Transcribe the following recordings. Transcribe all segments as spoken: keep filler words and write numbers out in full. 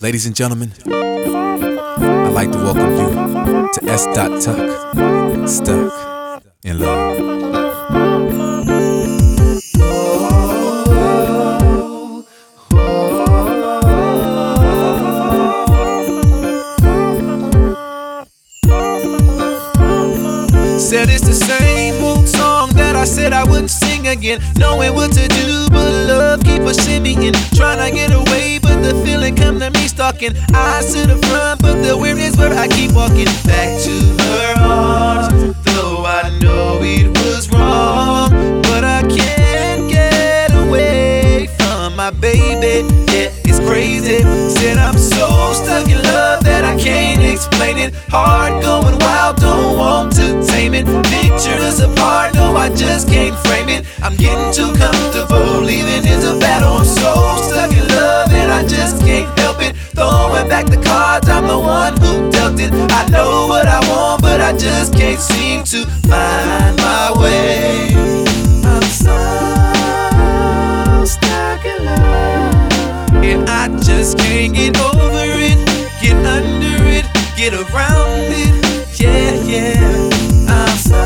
Ladies and gentlemen, I'd like to welcome you to S. Tuck, Stuck in Love. Said it's the same old song that I said I wouldn't sing again. Knowing what to do, but love keep pushing me in. Trying to get away, but the feeling come to me stalking. Eyes to the front, but the where is where I keep walking. Back to her arms, though I know it was wrong. But I can't get away from my baby. Yeah, it's crazy. Said I'm so stuck in love that I can't explain it. Heart going wild, don't want to tame it. Picture us apart, no, I just can't frame it. I'm getting too comfortable, leaving is a battle. I'm so stuck in love and I just can't help it. Throwing back the cards, I'm the one who dealt it. I know what I want, but I just can't seem to find my way. I'm so stuck in love, and I just can't get over it, get under it, get around it. Yeah, yeah. I'm so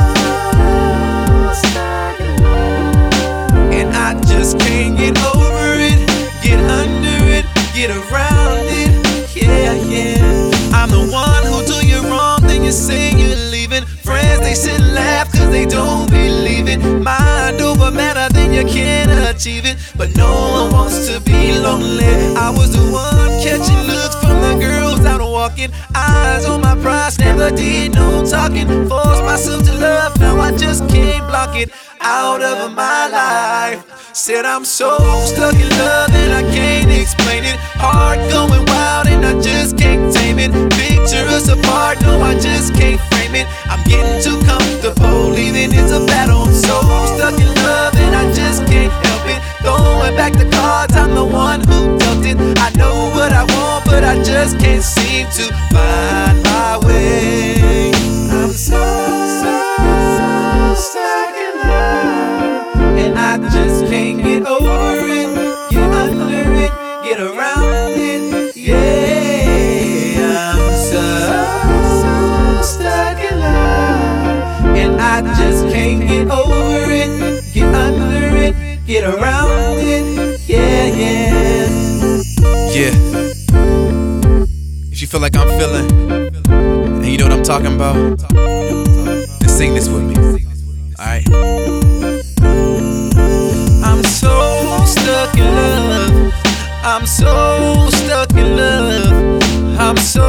stuck in love, and I just can't get over it, get under it, get around it. Yeah, yeah. I'm the one who do you wrong, then you say you're leaving. Friends, they sit and laugh cause they don't believe it. Mind over matter, then you can't achieve it. But no one wants to be lonely. I was the one catching looks from the girls out walking. Eyes on my prize, never did no talking. Forced myself to love, now I just can't block it out of my life. Said I'm so stuck in love and I can't explain it. Heart going wild and I just can't tame it. Picture us apart, no, I just can't frame it. I'm getting too comfortable, leaving is a battle. I'm so stuck in love and I just can't help it. Throwing back the cards, I'm the one who dealt it. I know what I want, but I just can't seem to find my way. I'm so, so, so stuck in love, and I just can't get over it, get under it, get around it. Yeah, I'm so, so stuck in love, and I just can't get over it, get under it, get around it. Yeah, yeah. Yeah. If you feel like I'm feeling, and you know what I'm talking about, then sing this with me. Alright? I'm so stuck in love, I'm so stuck in love, I'm so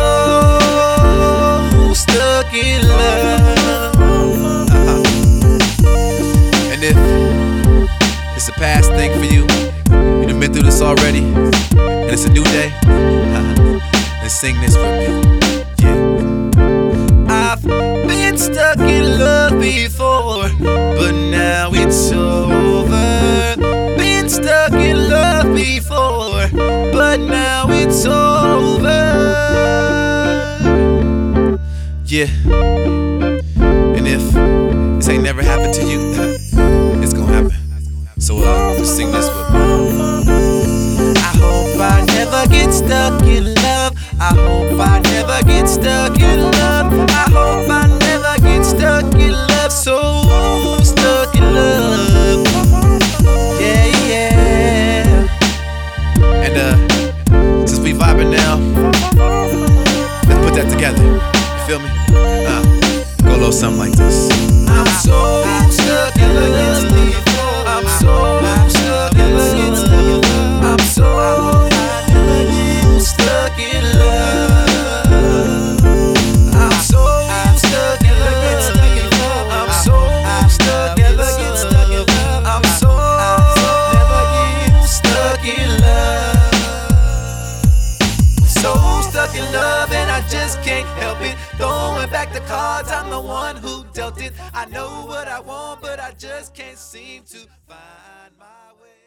stuck in love. Uh-huh. And if it's a past thing for you, you done been through this already, and it's a new day, uh-huh, then sing this with me. Yeah. I've been stuck in love before, but now it's over. Been stuck in love before, but now it's over. Yeah. And if this ain't never happened to you, it's gonna happen. So uh, just sing this with me. I hope I never get stuck in love. I hope I never get stuck in love. I hope I never get stuck in love. So stuck in love. Yeah, yeah. And uh, since we vibing now, let's put that together. You feel me? Uh, go a little something like this. I'm so stuck in love. I'm so stuck in love. I'm so stuck in love. I'm so stuck in love. I'm so stuck in love. I'm so stuck in love. So stuck in love and I just can't help it. Throwing back the cards, I'm the one who dealt it. I know what I want, but I just can't seem to find my way.